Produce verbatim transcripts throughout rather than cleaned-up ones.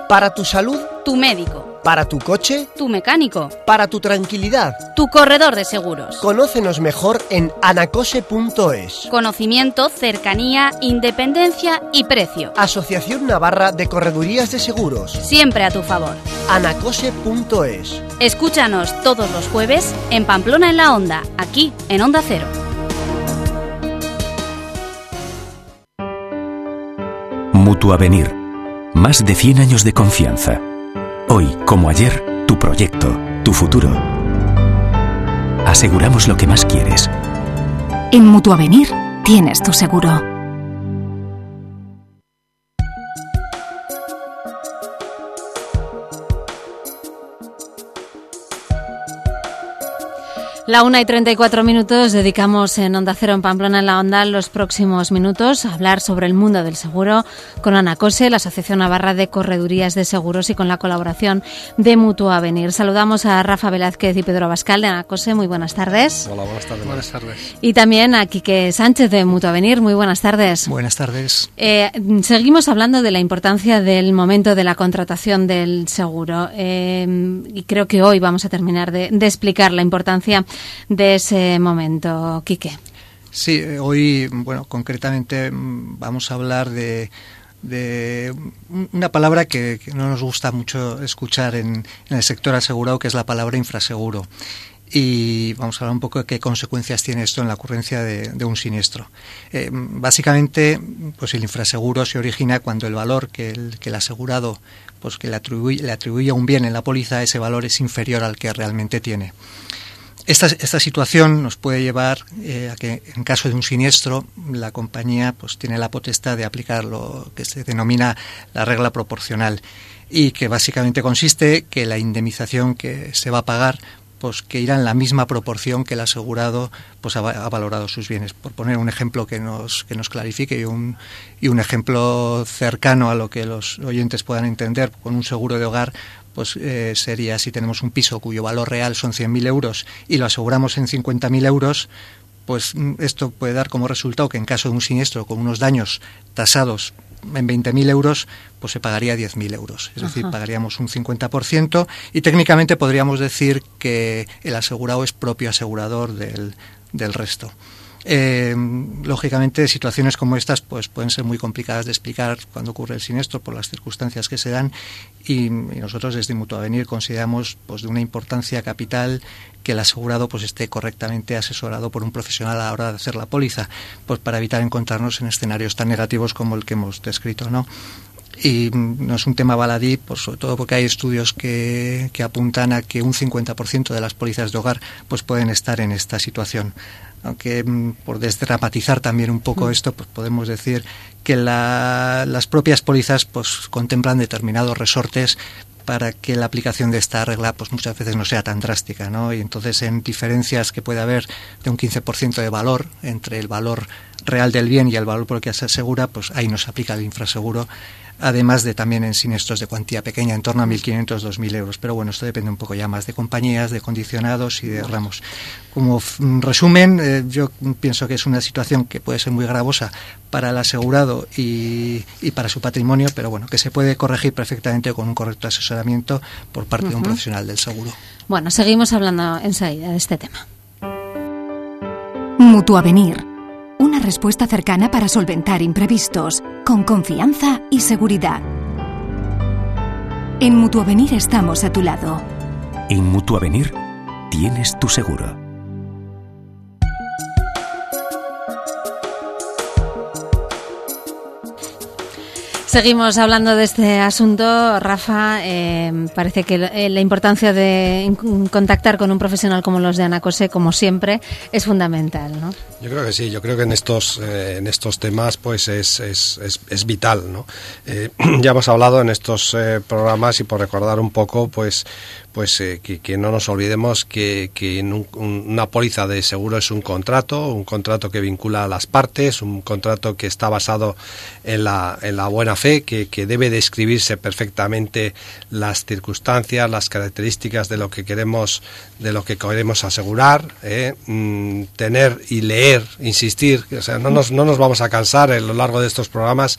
Para tu salud, tu médico. Para tu coche, tu mecánico. Para tu tranquilidad, tu corredor de seguros. Conócenos mejor en anacose punto es. Conocimiento, cercanía, independencia y precio. Asociación Navarra de Corredurías de Seguros. Siempre a tu favor. anacose punto es. Escúchanos todos los jueves en Pamplona en la Onda, aquí en Onda Cero. Mutuavenir. Más de cien años de confianza. Hoy, como ayer, tu proyecto, tu futuro. Aseguramos lo que más quieres. En Mutuavenir tienes tu seguro. La una y treinta y cuatro minutos, dedicamos en Onda Cero en Pamplona en la Onda los próximos minutos a hablar sobre el mundo del seguro con Anacose, la Asociación Navarra de Corredurías de Seguros, y con la colaboración de Mutuavenir. Saludamos a Rafa Velázquez y Pedro Abascal de Anacose. Muy buenas tardes. Hola, buenas tardes. Buenas tardes. Y también a Quique Sánchez de Mutuavenir. Muy buenas tardes. Buenas tardes. Eh, seguimos hablando de la importancia del momento de la contratación del seguro eh, y creo que hoy vamos a terminar de, de explicar la importancia de ese momento, Quique. Sí, hoy, bueno, concretamente vamos a hablar de, de una palabra que, que no nos gusta mucho escuchar en, en el sector asegurado, que es la palabra infraseguro. Y vamos a hablar un poco de qué consecuencias tiene esto en la ocurrencia de, de un siniestro. Eh, básicamente, pues el infraseguro se origina cuando el valor que el, que el asegurado pues que le atribuye, le atribuye a un bien en la póliza, ese valor es inferior al que realmente tiene. Esta, esta situación nos puede llevar eh, a que, en caso de un siniestro, la compañía pues tiene la potestad de aplicar lo que se denomina la regla proporcional, y que básicamente consiste que la indemnización que se va a pagar pues que irá en la misma proporción que el asegurado pues ha, ha valorado sus bienes. Por poner un ejemplo que nos que nos clarifique y un y un ejemplo cercano a lo que los oyentes puedan entender, con un seguro de hogar, pues eh, sería, si tenemos un piso cuyo valor real son cien mil euros y lo aseguramos en cincuenta mil euros, pues esto puede dar como resultado que en caso de un siniestro con unos daños tasados en veinte mil euros, pues se pagaría diez mil euros. Es Ajá. decir, pagaríamos un cincuenta por ciento y técnicamente podríamos decir que el asegurado es propio asegurador del, del resto. Eh, lógicamente, situaciones como estas pues pueden ser muy complicadas de explicar cuando ocurre el siniestro por las circunstancias que se dan, y, y nosotros desde Mutuavenir consideramos pues de una importancia capital que el asegurado pues esté correctamente asesorado por un profesional a la hora de hacer la póliza, pues para evitar encontrarnos en escenarios tan negativos como el que hemos descrito, ¿no? Y no es un tema baladí, pues sobre todo porque hay estudios que, que apuntan a que un cincuenta por ciento de las pólizas de hogar pues pueden estar en esta situación. Aunque por desdramatizar también un poco esto, pues podemos decir que la, las propias pólizas pues contemplan determinados resortes para que la aplicación de esta regla pues muchas veces no sea tan drástica, ¿no? Y entonces en diferencias que puede haber de un quince por ciento de valor entre el valor real del bien y el valor por el que se asegura, pues ahí no se aplica el infraseguro, además de también en siniestros de cuantía pequeña, en torno a mil quinientos a dos mil euros. Pero bueno, esto depende un poco ya más de compañías, de condicionados y de ramos. Como resumen, eh, yo pienso que es una situación que puede ser muy gravosa para el asegurado y, y para su patrimonio, pero bueno, que se puede corregir perfectamente con un correcto asesoramiento por parte uh-huh. de un profesional del seguro. Bueno, seguimos hablando enseguida de este tema. Mutuavenir. Una respuesta cercana para solventar imprevistos, con confianza y seguridad. En Mutuavenir estamos a tu lado. En Mutuavenir tienes tu seguro. Seguimos hablando de este asunto, Rafa. Eh, parece que eh, la importancia de contactar con un profesional como los de Anacose, como siempre, es fundamental, ¿no? Yo creo que sí. Yo creo que en estos eh, en estos temas, pues es es, es, es vital, ¿no? Eh, ya hemos hablado en estos eh, programas, y por recordar un poco, pues pues eh, que, que no nos olvidemos que, que en un, un, una póliza de seguro es un contrato, un contrato que vincula a las partes, un contrato que está basado en la en la buena fe, que, que debe describirse perfectamente las circunstancias, las características de lo que queremos de lo que queremos asegurar, eh, mm, tener y leer, insistir, o sea, no nos no nos vamos a cansar a lo largo de estos programas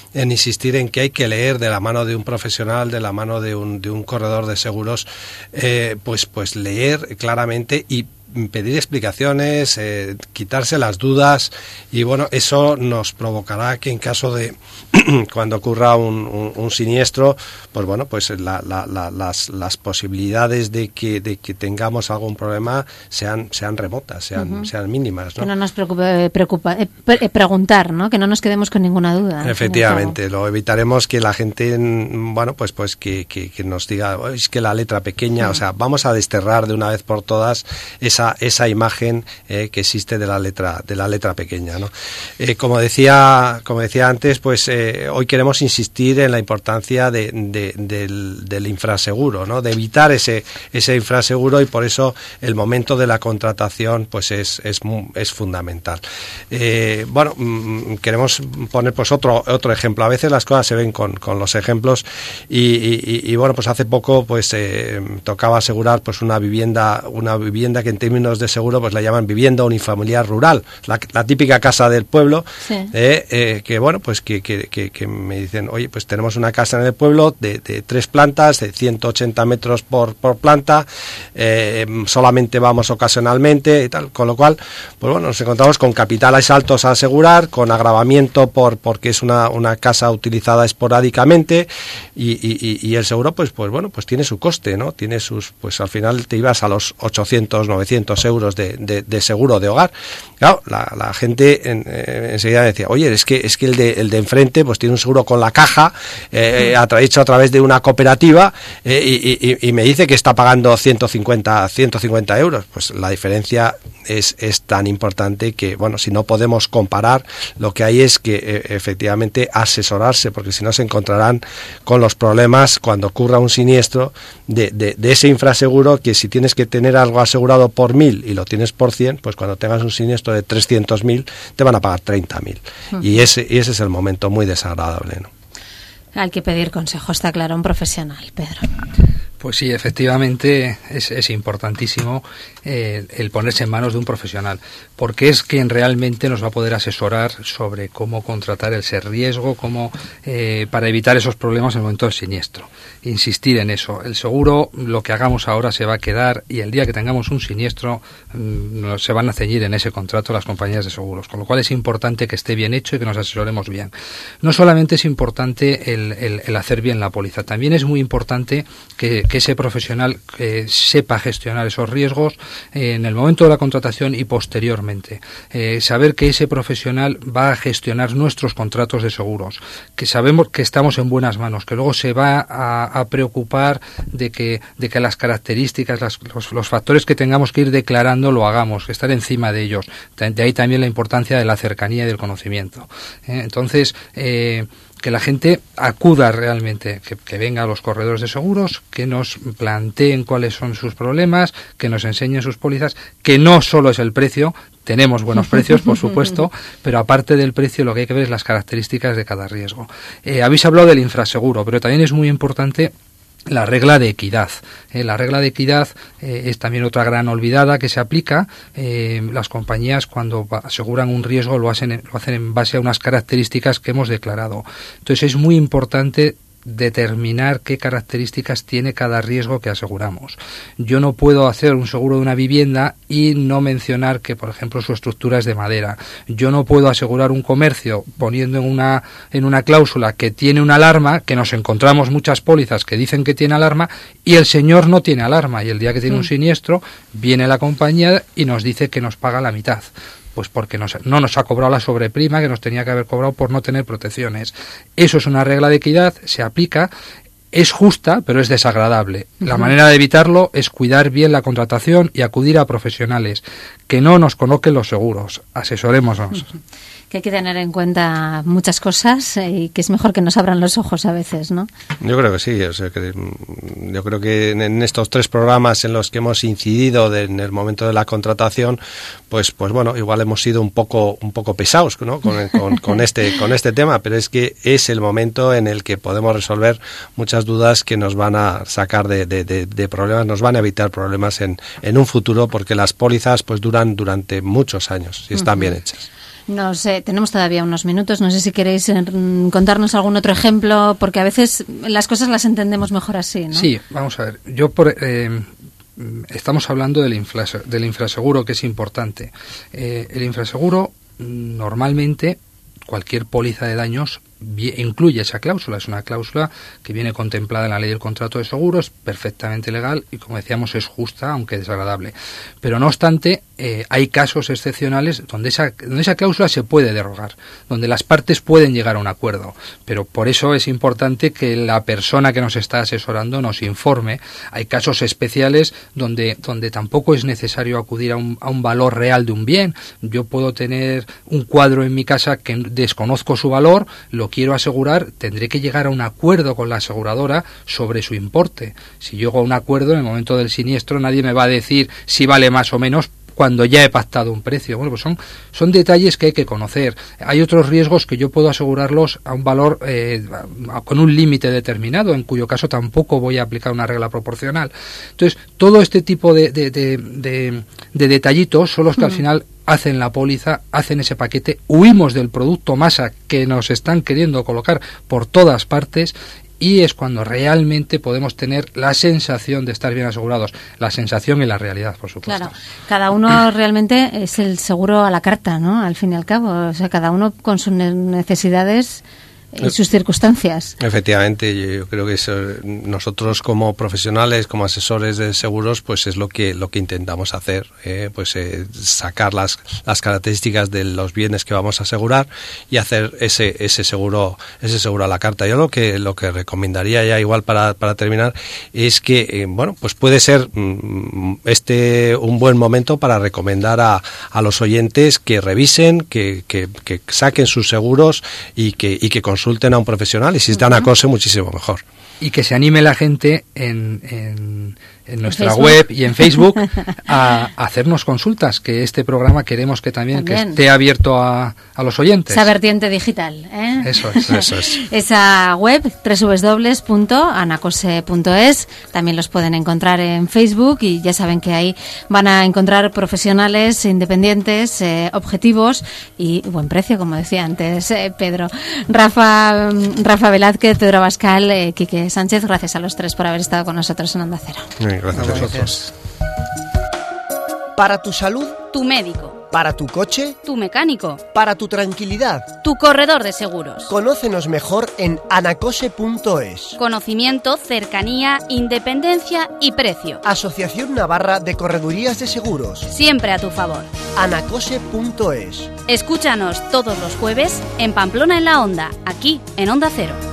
en insistir en que hay que leer de la mano de un profesional, de la mano de un, de un corredor de seguros, eh, pues, pues leer claramente y pedir explicaciones, eh, quitarse las dudas, y bueno, eso nos provocará que en caso de cuando ocurra un, un, un siniestro, pues bueno, pues la, la, la, las, las posibilidades de que, de que tengamos algún problema sean, sean remotas, sean, uh-huh. sean mínimas, ¿no? Que no nos preocupe, preocupa, eh, pre- preguntar, ¿no? Que no nos quedemos con ninguna duda. Efectivamente, lo evitaremos que la gente, bueno, pues pues que, que, que nos diga, oh, es que la letra pequeña, uh-huh. o sea, vamos a desterrar de una vez por todas esa Esa, esa imagen eh, que existe de la letra de la letra pequeña, ¿no? Eh, como decía como decía antes, pues eh, hoy queremos insistir en la importancia de, de, del, del infraseguro, ¿no? De evitar ese ese infraseguro, y por eso el momento de la contratación pues es es, es fundamental. Eh, bueno, mm, queremos poner pues otro otro ejemplo. A veces las cosas se ven con, con los ejemplos, y, y, y bueno, pues hace poco pues eh, tocaba asegurar pues una vivienda una vivienda que en términos de seguro pues la llaman vivienda unifamiliar rural, la, la típica casa del pueblo, sí. eh, eh, que bueno, pues que, que, que, que me dicen, oye, pues tenemos una casa en el pueblo de, de tres plantas, de ciento ochenta metros por, por planta, eh, solamente vamos ocasionalmente y tal, con lo cual, pues bueno, nos encontramos con capitales altos a asegurar, con agravamiento por porque es una, una casa utilizada esporádicamente, y, y, y el seguro pues pues bueno, pues tiene su coste, ¿no? Tiene sus, pues al final te ibas a los ochocientos, novecientos euros de, de, de seguro de hogar. Claro, la, la gente en, eh, enseguida decía, oye, es que es que el de el de enfrente pues tiene un seguro con la caja, eh, a, hecho a través de una cooperativa, eh, y, y, y me dice que está pagando ciento cincuenta euros. Pues la diferencia es, es tan importante que, bueno, si no podemos comparar, lo que hay es que eh, efectivamente asesorarse, porque si no se encontrarán con los problemas cuando ocurra un siniestro de, de, de ese infraseguro, que si tienes que tener algo asegurado por mil y lo tienes por cien, pues cuando tengas un siniestro de trescientos mil te van a pagar treinta mil. Uh-huh. Y ese, y ese es el momento muy desagradable, ¿no? Hay que pedir consejo, está claro, un profesional, Pedro. Pues sí, efectivamente es, es importantísimo eh, el ponerse en manos de un profesional, porque es quien realmente nos va a poder asesorar sobre cómo contratar ese riesgo, cómo eh, para evitar esos problemas en el momento del siniestro. Insistir en eso. El seguro, lo que hagamos ahora se va a quedar, y el día que tengamos un siniestro mmm, se van a ceñir en ese contrato las compañías de seguros, con lo cual es importante que esté bien hecho y que nos asesoremos bien. No solamente es importante el, el, el hacer bien la póliza, también es muy importante que que ese profesional eh, sepa gestionar esos riesgos eh, en el momento de la contratación y posteriormente. Eh, saber que ese profesional va a gestionar nuestros contratos de seguros, que sabemos que estamos en buenas manos, que luego se va a, a preocupar de que, de que las características, las, los, los factores que tengamos que ir declarando lo hagamos, estar encima de ellos. De ahí también la importancia de la cercanía y del conocimiento. Eh, entonces, eh, que la gente acuda realmente, que, que venga a los corredores de seguros, que nos planteen cuáles son sus problemas, que nos enseñen sus pólizas, que no solo es el precio, tenemos buenos precios, por supuesto, pero aparte del precio lo que hay que ver es las características de cada riesgo. Eh, habéis hablado del infraseguro, pero también es muy importante la regla de equidad. Eh, la regla de equidad eh, es también otra gran olvidada que se aplica. Eh, las compañías cuando aseguran un riesgo lo hacen, lo hacen en base a unas características que hemos declarado. Entonces es muy importante determinar qué características tiene cada riesgo que aseguramos. Yo no puedo hacer un seguro de una vivienda y no mencionar que, por ejemplo, su estructura es de madera. Yo no puedo asegurar un comercio poniendo en una en una cláusula que tiene una alarma, que nos encontramos muchas pólizas que dicen que tiene alarma y el señor no tiene alarma, y el día que tiene mm. un siniestro viene la compañía y nos dice que nos paga la mitad. Pues porque nos, no nos ha cobrado la sobreprima que nos tenía que haber cobrado por no tener protecciones. Eso es una regla de equidad, se aplica, es justa, pero es desagradable. Uh-huh. La manera de evitarlo es cuidar bien la contratación y acudir a profesionales, que no nos coloquen los seguros, asesorémonos. Uh-huh. Que hay que tener en cuenta muchas cosas y que es mejor que nos abran los ojos a veces, ¿no? Yo creo que sí, o sea, que, yo creo que en estos tres programas en los que hemos incidido de, en el momento de la contratación, pues pues bueno, igual hemos sido un poco un poco pesados, ¿no? con, con, con este con este tema, pero es que es el momento en el que podemos resolver muchas dudas que nos van a sacar de, de, de, de problemas, nos van a evitar problemas en, en un futuro, porque las pólizas pues duran durante muchos años si están uh-huh. bien hechas. No sé, tenemos todavía unos minutos. No sé si queréis eh, contarnos algún otro ejemplo, porque a veces las cosas las entendemos mejor así, ¿no? Sí, vamos a ver. Yo por, eh, estamos hablando del, infra- del infraseguro, que es importante. Eh, el infraseguro, normalmente, cualquier póliza de daños incluye esa cláusula. Es una cláusula que viene contemplada en la ley del contrato de seguro, es perfectamente legal y, como decíamos, es justa, aunque desagradable. Pero no obstante, eh, hay casos excepcionales donde esa, donde esa cláusula se puede derogar, donde las partes pueden llegar a un acuerdo. Pero por eso es importante que la persona que nos está asesorando nos informe. Hay casos especiales donde, donde tampoco es necesario acudir a un, a un valor real de un bien. Yo puedo tener un cuadro en mi casa que desconozco su valor, lo quiero asegurar, tendré que llegar a un acuerdo con la aseguradora sobre su importe. Si llego a un acuerdo en el momento del siniestro, nadie me va a decir si vale más o menos cuando ya he pactado un precio. Bueno, pues son, son detalles que hay que conocer. Hay otros riesgos que yo puedo asegurarlos a un valor eh, con un límite determinado, en cuyo caso tampoco voy a aplicar una regla proporcional. Entonces, todo este tipo de, de, de, de, de detallitos son los que mm. al final hacen la póliza, hacen ese paquete, huimos del producto masa que nos están queriendo colocar por todas partes, y es cuando realmente podemos tener la sensación de estar bien asegurados, la sensación y la realidad, por supuesto. Claro, cada uno realmente es el seguro a la carta, ¿no? Al fin y al cabo, o sea, cada uno con sus necesidades y sus circunstancias. Efectivamente, yo creo que eso, nosotros como profesionales, como asesores de seguros, pues es lo que lo que intentamos hacer, eh, pues eh, sacar las las características de los bienes que vamos a asegurar y hacer ese ese seguro ese seguro a la carta. Yo lo que lo que recomendaría ya igual para para terminar es que eh, bueno, pues puede ser mm, este un buen momento para recomendar a a los oyentes que revisen, que que, que saquen sus seguros y que y que consulten a un profesional, y si están a COSE muchísimo mejor. Y que se anime la gente en, en, en nuestra ¿Facebook? web y en Facebook a, a hacernos consultas, que este programa queremos que también, también. que esté abierto a, a los oyentes. Esa vertiente digital, ¿eh? Eso es. Eso es. Esa web, doble u doble u doble u punto anacose punto es, también los pueden encontrar en Facebook, y ya saben que ahí van a encontrar profesionales independientes, eh, objetivos y buen precio, como decía antes eh, Pedro. Rafa, Rafa Velázquez, Pedro Abascal, eh, Quique Sánchez, gracias a los tres por haber estado con nosotros en Onda Cero. Gracias a vosotros. Para tu salud, Tu médico. para tu coche, Tu mecánico. para tu tranquilidad. Tu corredor de seguros. Conócenos mejor en anacose punto es. Conocimiento, cercanía, independencia y precio. Asociación Navarra de Corredurías de Seguros. Siempre a tu favor. anacose punto es. Escúchanos todos los jueves en Pamplona en la Onda, aquí en Onda Cero.